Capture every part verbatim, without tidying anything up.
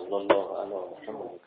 صلی الله علی محمد.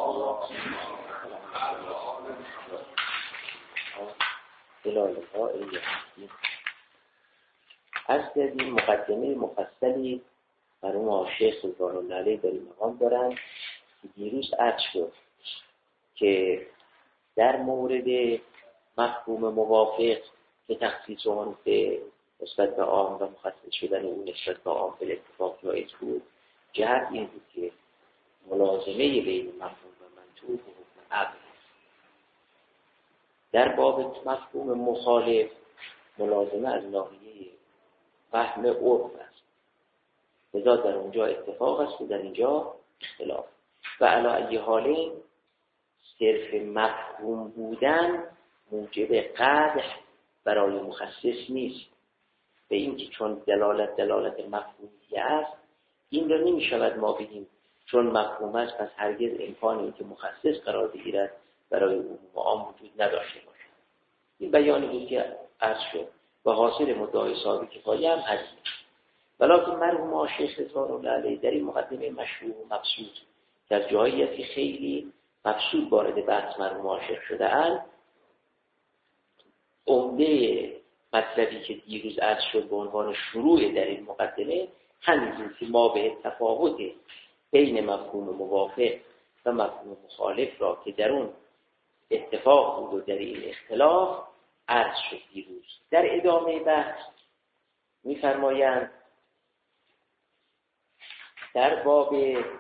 از کردیم مقدمه مفصلی برای ما شیخ سلطان الله علیه در این مقام دارند که دیروز عرض شد که در مورد مفهوم موافق که تخصیص آن به نسبت به عام و مخصص شدن اون نسبت به عام به اتفاق جایز بود، جهت این بود که ملازمه بین مفهوم و منطوق و حکم عقل است. در باب مفهوم مخالف ملازمه از ناحیه فهم عرف است، لذا در اونجا اتفاق است و در اینجا اختلاف. و علی ای حالین صرف مفهوم بودن موجب قدح برای مخصص نیست، به این که چون دلالت دلالت مفهومیه است، این را نمی شود ما بگیم چون مفهوم است پس هرگز امکان این که مخصص قرار بگیرد برای عموم و عام وجود نداشته باشد. این بیانی بود که عرض شد و حاصل مدعای صاحب کفایه هم هست. ولیکن مرحوم آشیخ سلطان الله علیه در این مقدمه مشروع و مبسوط که از جاییتی خیلی مبسوط وارد بحث مرحوم آشیخ شده اند، عمده مطلبی که دیروز عرض شد به عنوان شروع در این مقدمه همین که ما به تفاوت بین مفهوم موافق و مفهوم مخالف را که در اون اتفاق بود و در این اختلاف عرض شد دیروز. در ادامه بحث می‌فرمایند در باب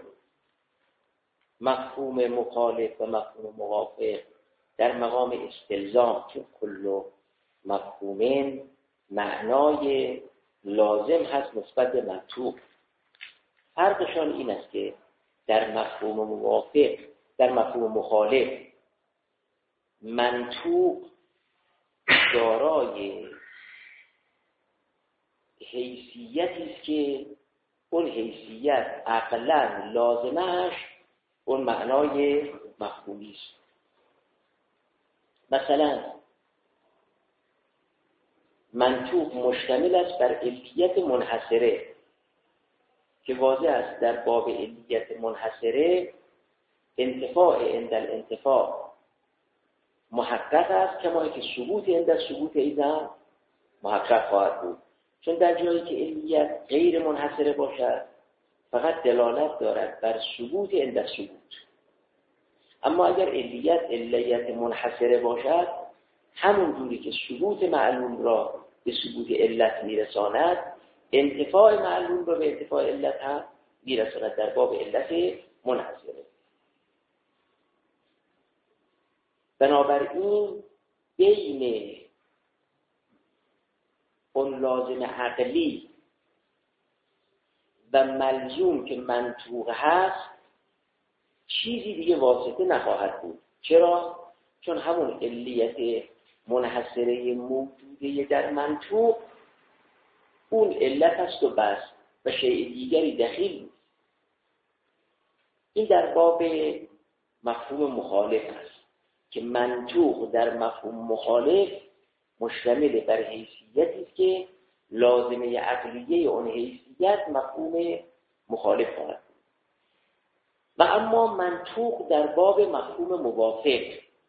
مفهوم مخالف و مفهوم موافق در مقام استلزام که کل مفهومین معنای لازم هست نسبت به منطوق. فرقشان این است که در مفهوم موافق در مفهوم مخالف منطوق دارای حیثیتی است که اون حیثیت عقلاً لازمش اون معنای مفهومی است. مثلا منطوق مشتمل است بر علیت منحصره که واضح است در باب علیت منحصره انتفاع عند الانتفاع محقق است، کما که ثبوت عند ثبوت ایضا محقق خواهد بود، چون در جایی که علیت غیر منحصره باشد فقط دلالت دارد بر ثبوت عند ثبوت. اما اگر علیت علیت منحصره باشد همون جوری که ثبوت معلوم را به ثبوت علت میرساند، انتفاع معلوم را به انتفاع علت هم میرساند در باب علت منحصره. بنابراین بین اون لازم عقلی و ملزوم که منطوق هست چیزی دیگه واسطه نخواهد بود. چرا؟ چون همون علیت منحصره موجوده در منطوق اون علت است و بس و شیء دیگری دخیل نیست. این در باب مفهوم مخالف است که منطوق در مفهوم مخالف مشتمل بر حیثیتی است که لازمه عقلیه اون حیثیت مفهوم مخالف خواهد بود. و اما منطوق در باب مفهوم موافق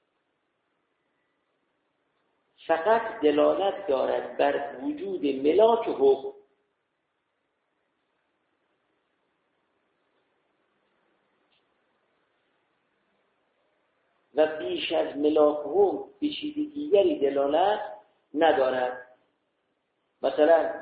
فقط دلالت دارد بر وجود ملاک حکم و بیش از ملاک حکم به چیز دیگری دلالت ندارد. مثلا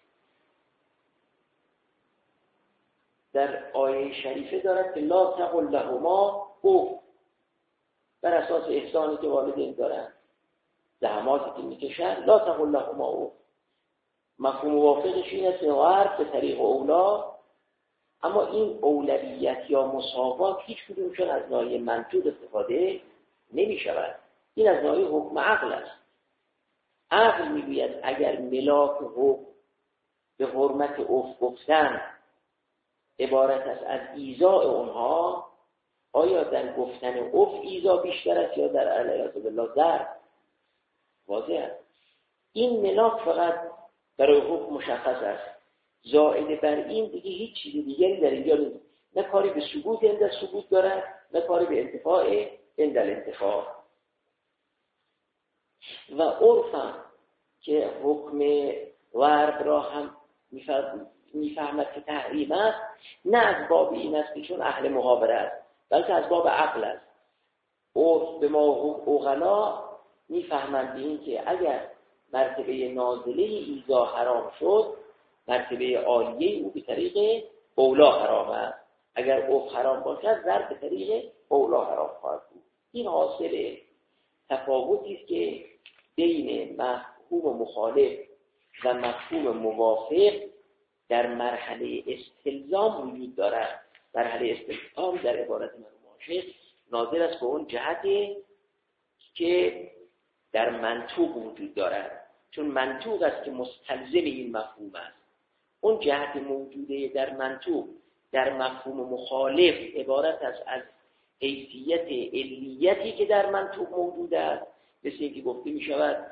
در آیه شریفه دارد که لا تقل لهما اف، بر اساس احسانی که والدین دارن زحماتی که میکشن لا تقل لهما اف. مفهوم موافقش این است غرب به طریق اولا، اما این اولویت یا مساوات هیچ کدومشون از ناحیه منطوق استفاده نمی شود. این از ناحیه حکم عقل است. عقل میگوید اگر ملاک حکم به حرمت اف گفتن عبارت است از ایذاء اونها، آیا در گفتن اف ایذا بیشتر است یا در علیه بالله در واضح است؟ این ملاک فقط برای حکم مشخص است، زائد بر این دیگه هیچ چیز دیگری در اینجا نیست. نه کاری به ثبوت عند ثبوت دارد، نه کاری به انتفاع عند الانتفاع. و عرفم که حکم ورد را هم میفهمد که تحریم است، نه از باب این است که چون اهل محاوره است، بلکه از باب عقل است. عرف به ما اوغلا میفهمند این که اگر مرتبه نازله ایزا حرام شد، مرتبه عالیه او به طریق اولا حرام است. اگر عرف حرام باشد، ضرب به طریق اولا حرام خواهد بود. این حاصل تفاوتی است که بین مفهوم مخالف و مفهوم موافق در مرحله استلزام وجود دارد. مرحله استلزام در عبارت مرحوم عاشق ناظر است به اون جهتی که در منطوق وجود دارد، چون منطوق است که مستلزم این مفهوم است. اون جهت موجوده در منطوق در مفهوم مخالف عبارت است از حیثیت علیتی که در منطوق موجود است، مثل اینکه گفته می شود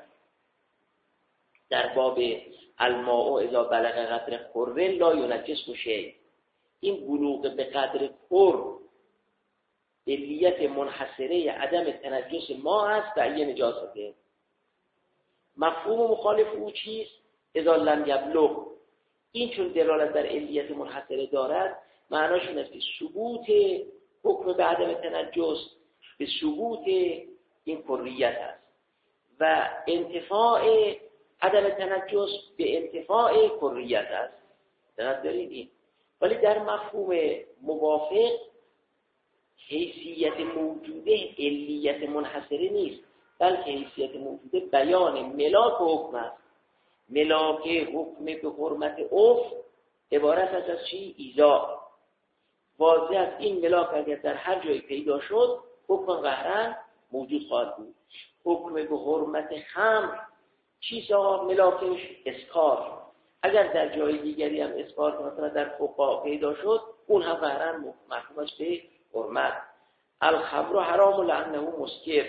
در باب الماء اذا بلغ قدر قر لا ینجس شیء. این بلوغ به قدر قر علیت منحصره عدم تنجس ما است و یه نجاسته. مفهوم مخالف او چیست؟ اذا لم یبلغ. این چون دلالت در علیت منحصره دارد، معناش این است که ثبوت حکم به عدم تنجس به ثبوت این کلیت است و انتفاع عدم تنجس به انتفاع کلیت است. دقت دارید این. ولی در مفهوم موافق حیثیت موجوده علیت منحصره نیست، بلکه حیثیت موجوده بیان ملاک و حکم است. ملاک حکم به حرمت عرف عبارت است از چی؟ ایزا. واضح است این ملاک اگر در هر جایی پیدا شد، حکم قهرن موجود خواهد بود. حکم به حرمت خمر چیست آقا ملاکش؟ اسکار. اگر در جای دیگری هم اسکار مثلا در فقها پیدا شد، اون هم قهرن محکوم است به حرمت. الخمر حرام لانه مسکر.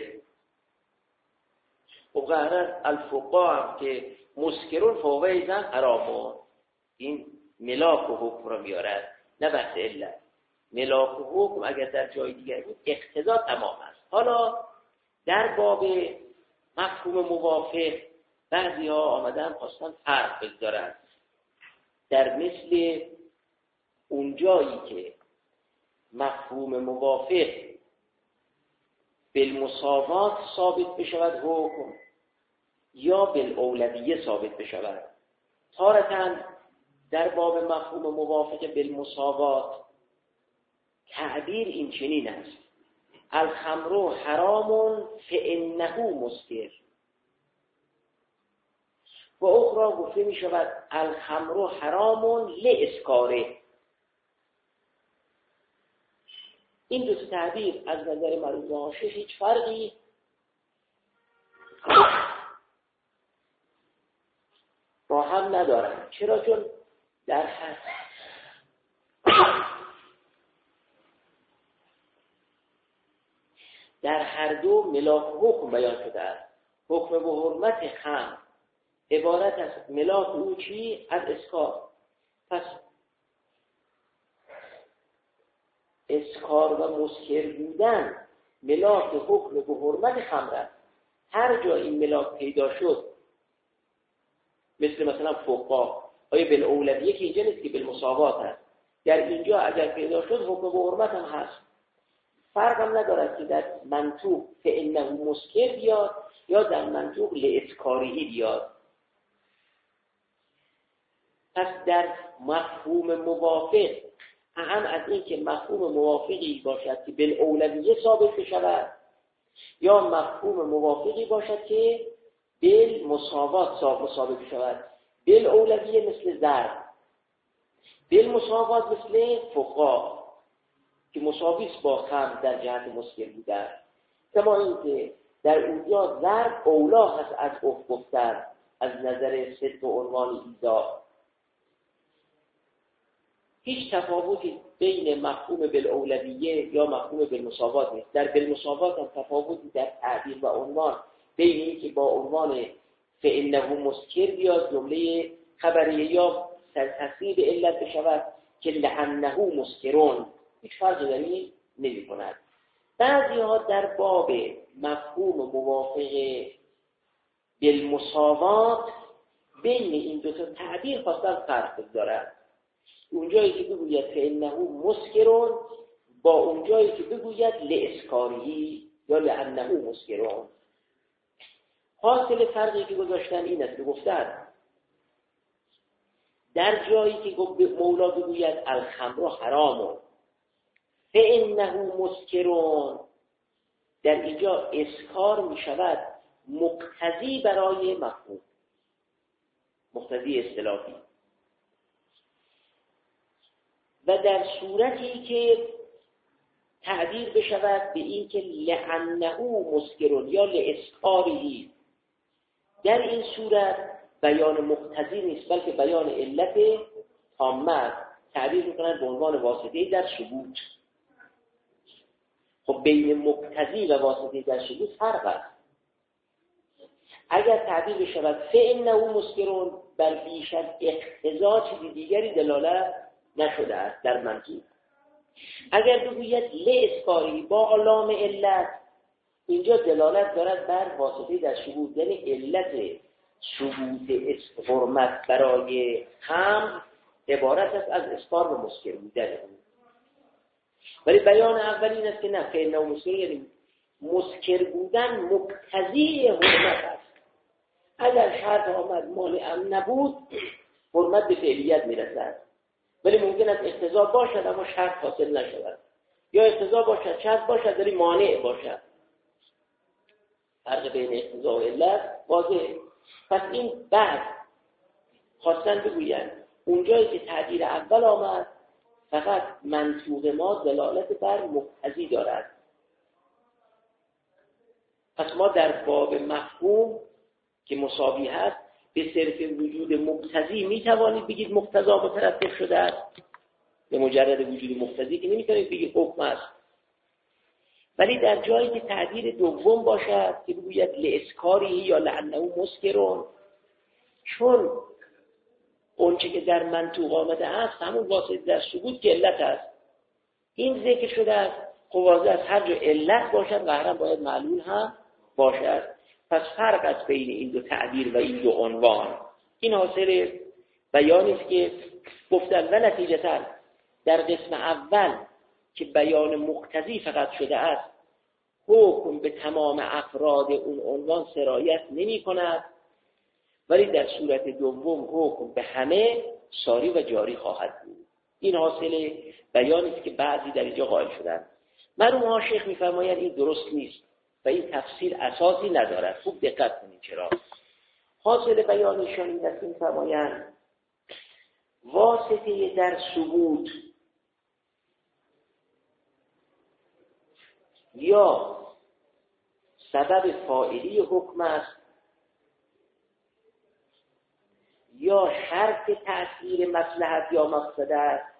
و قهرن الفقها هم که مسکرون فوق ایضا حرامون. این ملاک و حکم را میارد، نه بحث علت. ملاک و حکم اگر در جای دیگری بود اقتضا تمام است. حالا در باب مفهوم موافق بعضی ها آمدن خواستن فرق بگذارند در مثل اونجایی که مفهوم موافق بالمساوات ثابت بشود حکم یا بالاولویه ثابت بشود. تارتاً در باب مفهوم موافق بالمساوات تعبیر این چنین است: الخمر حرام فانه مسکر. و اخرى گفته می شود الخمر حرام لاسکاره. این دو تعبیر از نظر مرحوم عاشق هیچ فرقی با هم ندارند. چرا؟ چون در هر در هر دو ملاک حکم بیان شده است. حکم به حرمت خمر عبارت است ملاک او چی؟ از اسکار. پس اسکار و مسکر بودن ملاک حکم به حرمت خمر است. هر جا این ملاک پیدا شد، مثل مثلا فقها، آیا بالاولویه که اینجا نیست که بالمساوات است، در اینجا اگر پیدا شد حکم به حرمت هم هست. فرق هم ندارد که در منطوق فانه مسکر بیاد یا در منطوق لاسکاری بیاد. پس در مفهوم موافق اهم از این که مفهوم موافقی باشد که بالاولویه ثابت بشود یا مفهوم موافقی باشد که بالمساوات ثابت بشود. بالاولویه مثل ضرب، بالمساوات مثل فقها که مساوی است با خمر در جهت مسکر بودن. کما اینکه در اونجا ضرب اولا هست از عرف گفتن از نظر صدق و عنوان ایزا. هیچ تفاوتی بین مفهوم بالاولویه یا مفهوم بالمساوات نیست. در بالمساوات هم تفاوتی در تعبیر و عنوان بین این که با عنوان فانه مسکر بیاد جمله خبریه یا تصریح به علت بشود که لانه مسکرون هیچ فرقی در این نمی کند. بعضی ها در باب مفهوم موافق بالمساوات بین این دو تا تعبیر خواستن فرق بگذارن. اونجایی که بگوید فانه مسکرون با اونجایی که بگوید لاسکاری یا لانه مسکرون. حاصل فرقی که گذاشتن این است که گفتن در جایی که مولا بگوید الخمر حرام فانه مسکرون، در اینجا اسکار می شود مقتضی برای مفهوم، مقتضی اصطلاحی. و در صورتی که تعبیر بشود به این که لعنه مسکرون یا لاسکاری، در این صورت بیان مقتضی نیست بلکه بیان علت تامه تعبیر میکنند به عنوان واسطه در ثبوت. خب بین مقتضی و واسطه در ثبوت فرق است. اگر تعبیر بشود فانه مسکرون، بر بیش از اقتضا چیز دیگری دلالت نشده است در منطوق. اگر بگوید لاسکاری با علام علت، اینجا دلالت دارد بر واسطه در ثبوت، یعنی علت ثبوت حرمت برای هم عبارت است از اسکار و مسکر بودن. ولی بیان اول این است که نه، فانه مسکر یعنی مسکر بودن مقتضی حرمت است. اگر شرط آمد مانع نبود حرمت به فعلیت میرسد، ولی ممکن است اقتضا باشد اما شرط حاصل نشود، یا اقتضا باشد شرط باشد ولی مانع باشد. فرق بین اقتضا و علت واضحه. پس این بعد خواستن بگویند اونجایی که تعبیر اول آمد فقط منطوق ما دلالت بر مقتضی دارد. پس ما در باب مفهوم که مساوی هست به صرف وجود مقتضی می توانید بگید مقتضا مترتب شده است. به مجرد وجود مقتضی که نمی توانید بگید حکم است. ولی در جایی که تعبیر دوم باشد که بگوید لاسکاری یا لعنه مسکرون، چون اونچه که در منطوق آمده است همون واسطه در ثبوت که علت است، این ذکر شده است، واضح است هر جا علت باشد قهرا باید معلول هم باشد. پس فرق است بین این دو تعبیر و این دو عنوان. این حاصل بیانی است که گفتن و نتیجتا در قسم اول که بیان مقتضی فقط شده است، حکم به تمام افراد اون عنوان سرایت نمی کند، ولی در صورت دوم حکم به همه ساری و جاری خواهد بود. این حاصل بیانی است که بعضی در اینجا قائل شدند. مرحوم ها شیخ می‌فرمایند این درست نیست و این تفسیر اساسی ندارد. خوب دقت کنید چرا. حاصل بیانشان این است که می‌فرمایند واسطه در ثبوت یا سبب فاعلی حکم است یا شرط تأثیر مصلحت یا مقصد است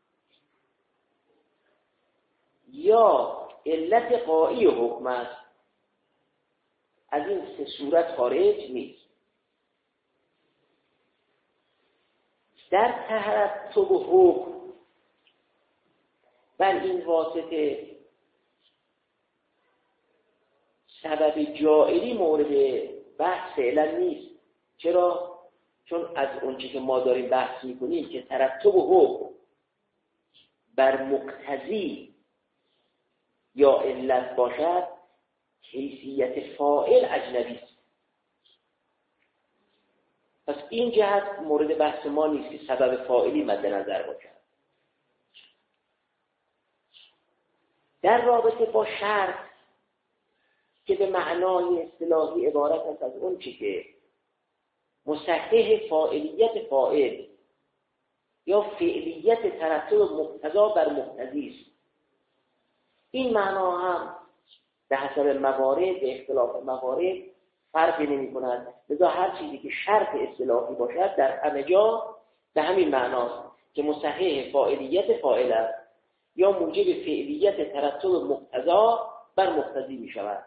یا علت قایی حکم است. از این سه صورت خارج نیست. در ترتب حکم بر این واسطه سبب جائری مورد بحث فعلا نیست. چرا؟ چون از اونچه که ما داریم بحث میکنیم که ترتب حکم بر مقتضی یا علت باشد، حیثیت فاعل اجنبی است. پس این جهت مورد بحث ما نیست که سبب فاعلی مد نظر باشد. در رابطه با شرط که به معنای اصطلاحی عبارت است از اون چی که مصحح فاعلیت فاعل یا فعلیت ترتب مقتضا بر مقتضی است. این معنا هم به حسب موارد به اختلاف موارد فرقی نمی کند. لذا هر چیزی که شرط اصطلاحی باشد در همه جا به همین معناست که مصحح فاعلیت فاعل است یا موجب فعلیت ترتب مقتضا بر مقتضی می شود.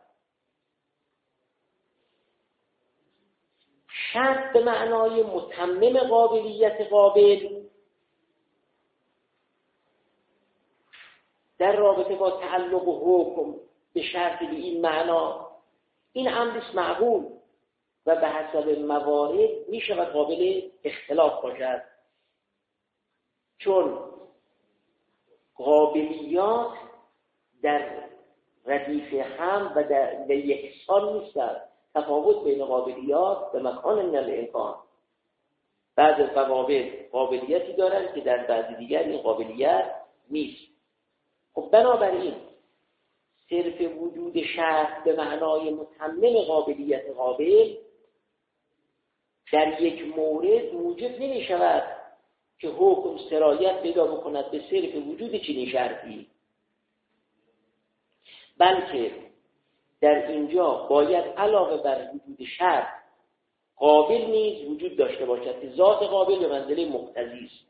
شرط به معنای متمم قابلیت قابل در رابطه با تعلق و حکم به شرط به این معنا، این امریست معقول و به حسب موارد می شود قابل اختلاف باشد، چون قابلیات در ردیف هم و در یکسان نیستند. تفاوت بین قابلیات و مکان من الامکان. بعض از قوابل قابلیتی دارند که در بعضی دیگر این قابلیت نیست. خب بنابراین صرف وجود شرط به معنای متمم قابلیت قابل در یک مورد موجب نمی شود که حکم سرایت پیدا بکند به صرف وجود چنین شرطی، بلکه در اینجا باید علاوه بر وجود شرط قابل نیز وجود داشته باشد که ذات قابل به منزله مقتضی است.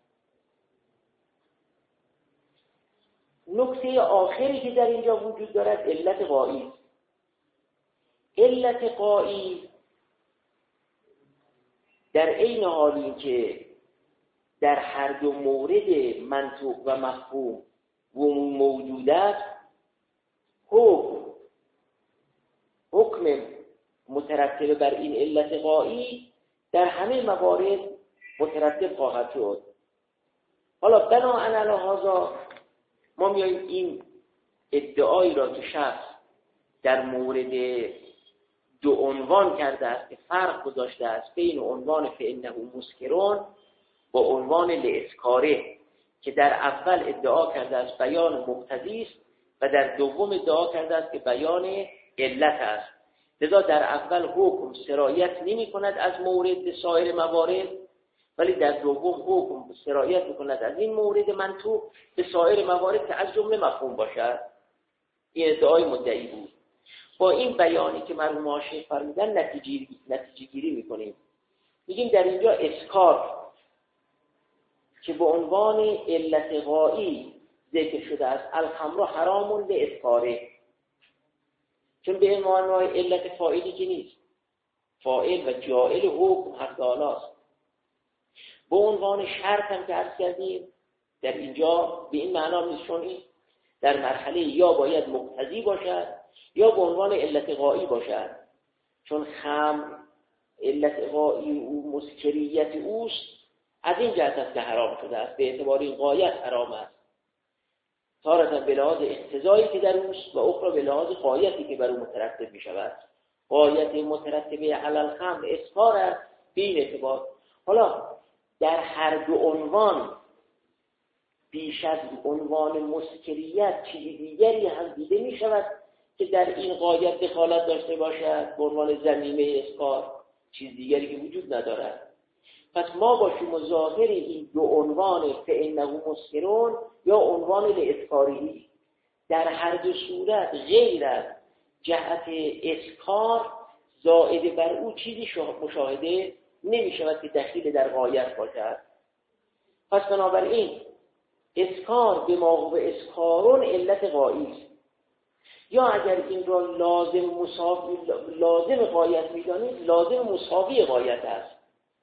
نکته آخری که در اینجا وجود دارد علت غایی. علت غایی در عین حالی که در هر دو مورد منطوق و مفهوم موجود است، حکم حکم مترتب بر این علت غایی در همه موارد مترتب خواهد شد. حالا بناء علی هذا ما میاییم این ادعایی را که شخص در مورد دو عنوان کرده است که فرق گذاشته است بین عنوان فإنه مسکرون با عنوان لاسکاره، که در اول ادعا کرده است بیان مقتضی است و در دوم ادعا کرده است که بیان علت است. لذا در اول حکم سرایت نمی کند از مورد به سایر موارد، ولی در دوم حکم سرایت می کند از این مورد منطوق به سایر موارد که از جمله مفهوم باشد. این ادعای مدعی بود. با این بیانی که مرحوم حاشیه فرمودن نتیجه نتیجه گیری می کنیم. میگیم در اینجا اسکار که به عنوان علت غایی ذکر شده است، الخمر حرام لاسکاره، چون به معنای علت فاعلی که نیست، فاعل و جاعل حکم حق تعالیست. به عنوان شرط هم که عرض کردیم در اینجا به این معنا نیست، چون این در مرحله یا باید مقتضی باشد یا به عنوان علت غایی باشد، چون خمر علت غایی و مسکریت اوست از این جهت است که حرام شده است، به اعتبار این غایت حرام است، تارة به لحاظ اقتضایی که در اوست و اخرى به لحاظ غایتی که بر او مترتب می شود. غایت مترتبه علی الخمر اسکار است به این اعتبار. حالا در هر دو عنوان بیش از عنوان مسکریت چیزی دیگری هم دیده می شود که در این غایت دخالت داشته باشد به عنوان ضمیمه اسکار، چیز دیگری که وجود ندارد. پس ما باشیم و ظاهر این دو عنوان فإنه مسکرون یا عنوان لاسکاری در هر دو صورت غیر از جهت اسکار زائد بر او چیزی مشاهده نمی شود که دخیل در غایت باشد. پس بنابراین اسکار به ما هو اسکارون علت غایی است. یا اگر این را لازم مساوی لازم غایت می‌دانید، لازم مساوی غایت است.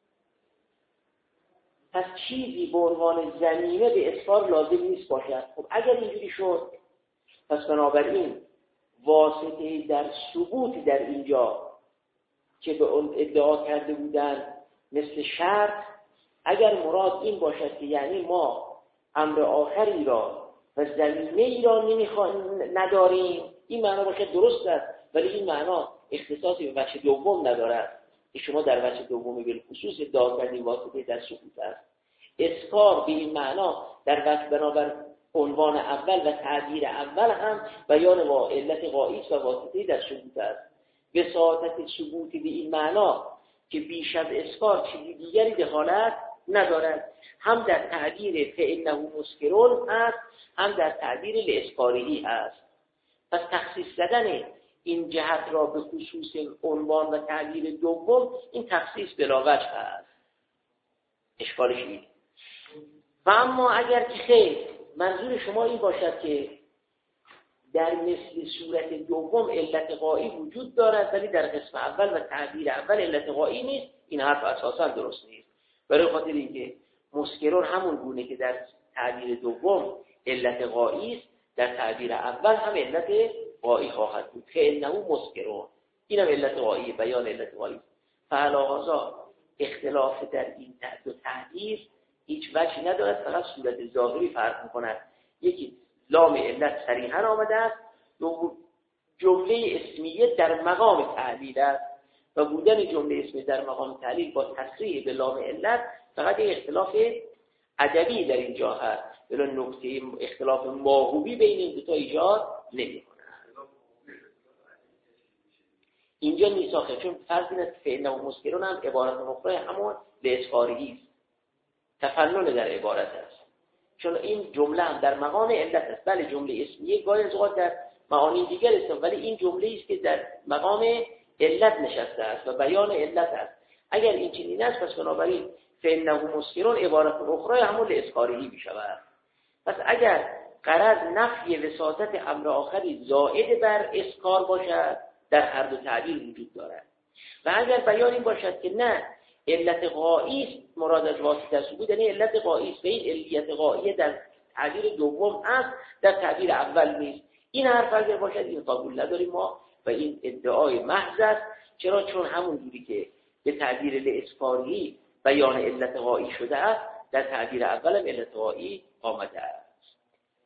پس چیزی به عنوان ضمیمه به اسکار لازم نیست باشد. خب اگر اینجوری شد، پس بنابراین واسطه در ثبوت در اینجا که به اون ادعا کرده بودن مثل شرط، اگر مراد این باشد که یعنی ما امر آخری را و ضمیمه ای را نمیخوایم نداریم، این معنا باشه درست است، ولی این معنا اختصاصی به وجه دوم ندارد که شما در وجه دومی بالخصوص ادعا کردیم واسطه در ثبوت است. اسکار به این معنا در وجه بنابر عنوان اول و تعبیر اول هم بیان با علت غایی و واسطه در ثبوت است. وساطت ثبوت به این معنا که بیش از اسکار چیزی دیگری دخالت ندارد، هم در تعبیر فإنه مسکرون هست، هم در تعبیر لاسکاری هست. پس تخصیص زدن این جهت را به خصوص عنوان و تعبیر دوم، این تخصیص بلا وجه هست، اشکالش نیست. و اما اگر که خیر منظور شما این باشد که در مثل صورت دوم علت غایی وجود دارد ولی در قسم اول و تعبیر اول علت غایی نیست، این حرف اساسا درست نیست. برای خاطر اینکه مسکرون همون گونه که در تعبیر دوم علت غایی است، در تعبیر اول هم علت غایی خواهد بود. فانه مسکرون، این هم علت غایی، بیان علت غایی. فعلاهذا اختلاف در این دو تعبیر هیچ وجهی ندارد، فقط صورت ظاهری فرق می‌کند. یکی لام علت صریحا آمده است، دو جمله اسمیه در مقام تعلیل است و بودن جمله اسمیه در مقام تعلیل با تصریح به لام علت فقط یک اختلاف ادبی در اینجا هست، ولی نکته اختلاف ماهوی بین این دو تا ایجاد نمی‌کند. اینجا نیست آخه، چون فرض این است که فعل و مسکرون هم عبارت مخرج همون لاسکاری است، تفنن در عبارت است، چون این جمله هم در مقام علت است. بله جمله اسمیه گاهی از اوقات در معانی دیگر است، ولی این جمله است که در مقام علت نشسته است و بیان علت است. اگر این چنین است پس بنابراین فعل و مسکرون عبارت مخرج همون لاسکاری می شود. پس اگر غرض نفی وساطت امر آخری زائد بر اسکار باشد در هر دو تعبیر وجود دارد، و اگر بیان این باشد که نه علت غایی است مراد از واسطه است، یعنی علت غایی است و این علیت غایی در تعبیر دوم است در تعبیر اول نیست، این حرف اگر باشد این قبول نداریم ما و این ادعای محض است. چرا؟ چون همون جوری که به تعبیر لاسکاری بیان علت غایی شده است در تعبیر اول هم علت غایی آمده است.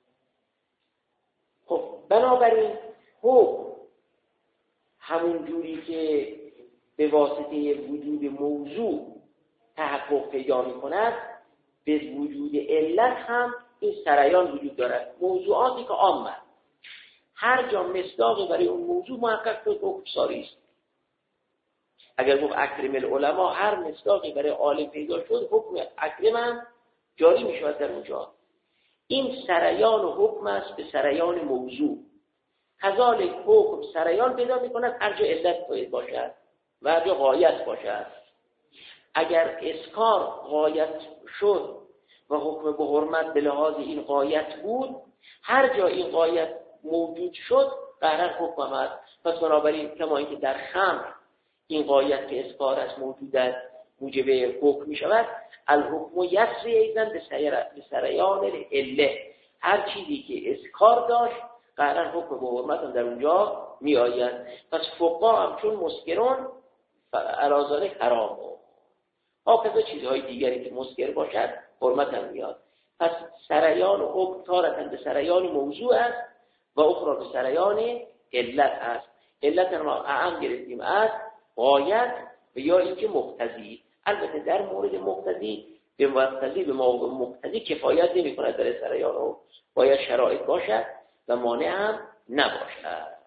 خب بنابراین حکم همون جوری که به واسطه وجود موضوع تحقق پیدا می‌کند، به وجود علت هم این سریان وجود دارد. موضوعاتی که عامه هر جا مصداقی برای اون موضوع محقق شد حکم ساری است. اگر گفت اکرم العلماء، هر مصداقی برای عالم پیدا شد حکم اکرم هم جاری می‌شود در اونجا. این سریان و حکم است به سریان موضوع. کذالک حکم سریان پیدا می‌کند هر جا علت باید باشد و هر جا غایت باشد. اگر اسکار غایت شد و حکم به حرمت به لحاظ این غایت بود، هر جا این غایت موجود شد قرار حکم است. پس بنابراین کما اینکه در خمر این غایت که اسکار است موجود است موجب حکم می شود، الحکم یسری ایضا به سریان اله، هر چیزی که اسکار داشت قرار حکم به حرمت هم در اونجا می آید. پس فقها هم چون مسکرون علازاره حرام ها کذا چیزهای دیگری که مسکر باشد حرمت هم میاد. پس سریان و حکم تارتن به سریان موضوع است و اخرى به سریان علت است. علت ما اعم گرفتیم از غایت و یا اینکه مقتضی. البته در مورد مقتضی به مقتضی به موضوع مقتضی کفایت نمی کند در سریان و باید شرایط باشد و مانع هم نباشد.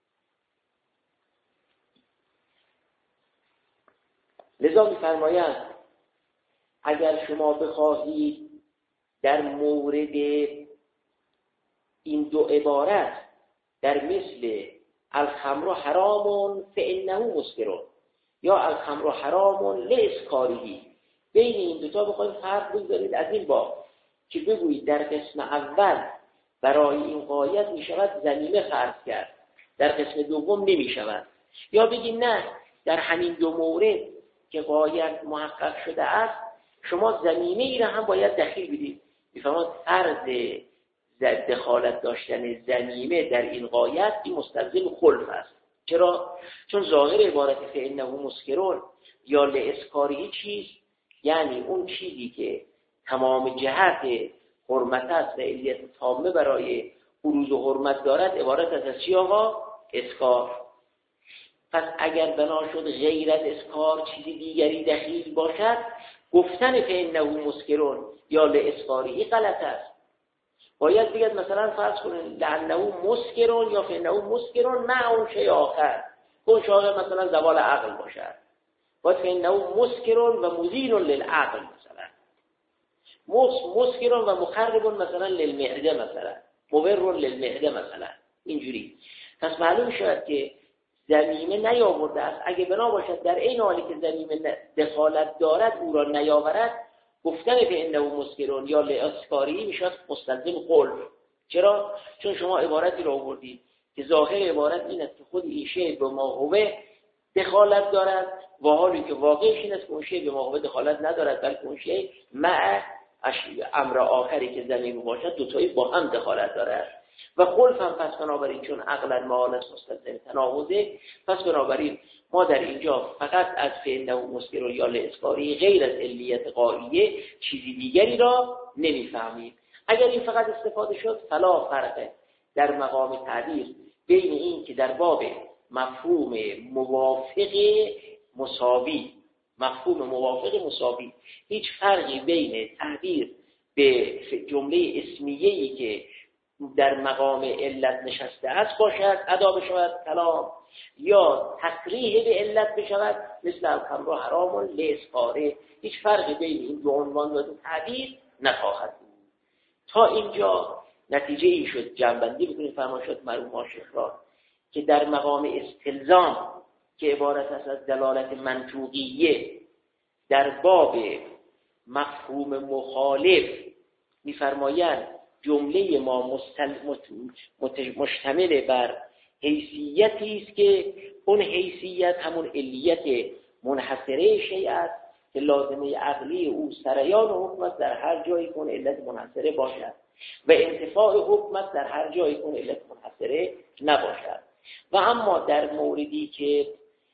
لذا می‌فرمایند اگر شما بخواهید در مورد این دو عبارت در مثل الخمر حرام فانه مسکر یا الخمر حرام لاسکاره بین این دو تا بخواید فرق بگذارید از این باب که بگویید در قسم اول برای این غایت می شود ضمیمه خرج کرد، در قسم دوم نمی شود، یا بگید نه در همین دو مورد که غایت محقق شده است شما ضمیمه ای را هم باید دخیل بدید. میفهمید فرض دخالت داشتن ضمیمه در این غایت این مستلزم خلف است. چرا؟ چون ظاهر عبارت فانه مسکرون یا لاسکاری چیست؟ یعنی اون چیزی که تمام جهت حرمت است و علیت تامه برای بروز و حرمت دارد عبارت از چی آقا؟ اسکار. پس اگر بنا شد غیر از اسکار چیزی دیگری دخیل باشد گفتن فانه مسکرون یا لاسکاری غلط است. باید بگید مثلا فرض کنید لانه مسکرون یا فانه مسکرون مع اون شی آخر، اون شاغل مثلا زوال عقل باشد، باید فانه مسکرون و مزین للعقل مثلا مس مسکرون و مخرب مثلا للمعده مثلا مبر للمعده مثلا اینجوری. پس معلوم شد که ضمیمه نیاورده است. اگه بنا باشد در این حالی که ضمیمه دخالت دارد او را نیاورد گفتن به انه مسکرون یا لاسکاری میشد مستلزم قلب. چرا؟ چون شما عبارتی را آوردید که ظاهر عبارت این است که خود این شی به ما هوه دخالت دارد و حالی که واقعش این است که اون شی به ما هوه دخالت ندارد بلکه اون شی مع امر آخری که ضمیمه باشد دو تایی با هم دخالت دارد. و خلف هم پس بنابراین چون عقلا معالت مستلزم تناقضه، پس بنابراین ما در اینجا فقط از فعل و مسکر یا لاسکاری غیر از علیت قائیه چیزی دیگری را نمیفهمیم. اگر این فقط استفاده شد فلا فرقه در مقام تعبیر بین این که در باب مفهوم موافق مساوی مفهوم موافق مساوی هیچ فرقی بین تعبیر به جمله اسمیه‌ای که در مقام علت نشسته است باشد ادا بشود کلام، یا تصریح به علت بشود مثل الخمر حرام لاسکاره، هیچ فرقی بین این دو عنوان و تعبیر نخواهد بود. تا اینجا نتیجه ای شد، جنبندی بکنید فرمان شد مرحوم ماشیخ را که در مقام استلزام که عبارت است از دلالت منطوقیه در باب مفهوم مخالف می‌فرمایند جمله ما مستل... مت... مشتمل بر حیثیتی است که اون حیثیت همون علیت منحصره شیء است که لازمه عقلی او سریان حکمت در هر جایی که اون علت منحصره باشد و انتفاع حکمت در هر جایی که اون علت منحصره نباشد. و اما در موردی که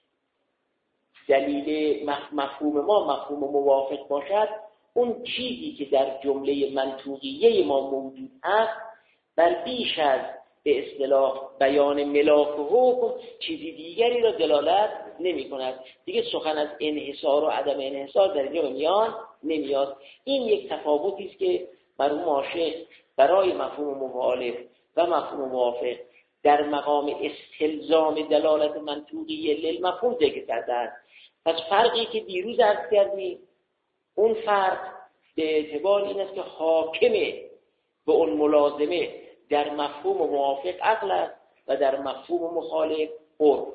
دلیل مفهوم ما مفهوم موافق باشد، اون چیزی که در جمله منطوقیه ما موجود است بر بیش از به اصطلاح بیان ملاک و حکم چیزی دیگری را دلالت نمی کند. دیگه سخن از انحصار و عدم انحصار در اینجا به میان نمیاد. این یک تفاوتی است که مرحوم ماشیخ برای مفهوم مخالف و مفهوم موافق در مقام استلزام دلالت منطوقیه للمفهوم ذکر کردند. پس فرقی که دیروز عرض کردیم، اون فرق به اعتبار این است که حاکمه به اون ملازمه در مفهوم موافق عقل است و در مفهوم مخالف عرف.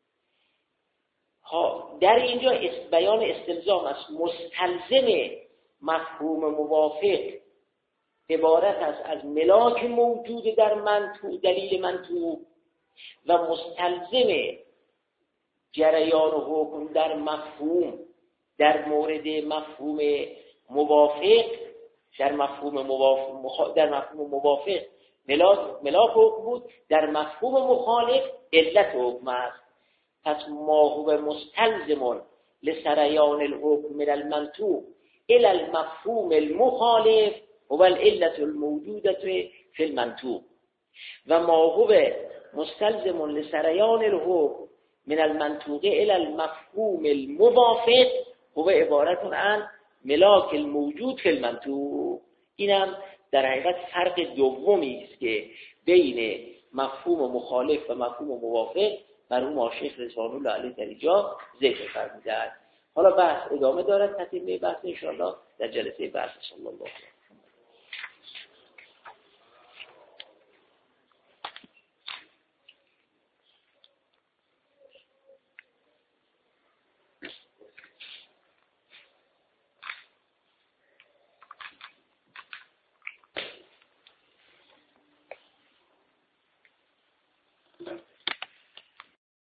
در اینجا بیان استلزام است. مستلزم مفهوم موافق عبارت است از ملاک موجود در منطوق، دلیل منطوق، و مستلزم جریان و حکم در مفهوم در مورد مفهوم موافق در مفهوم موافق در مفهوم موافق ملاک ملاک حکم بود، در مفهوم مخالف علت حکم است. پس ما هو مستلزم لسریان الحکم من المنطوق الى المفهوم المخالف هو العلت الموجودة في المنطوق، و ما هو مستلزم لسریان الحکم من المنطوق الى المفهوم الموافق هو عبارت عن ملاک الموجود فی المنطوق. اینم در حقیقت فرق دومی است که بین مفهوم مخالف و مفهوم موافق مرحوم ماشیخ رضوان الله علیه در اینجا ذکر فرمودند. حالا بحث ادامه دارد، تتمه بحث ان شاء الله در جلسه بعد. صلی الله علیه و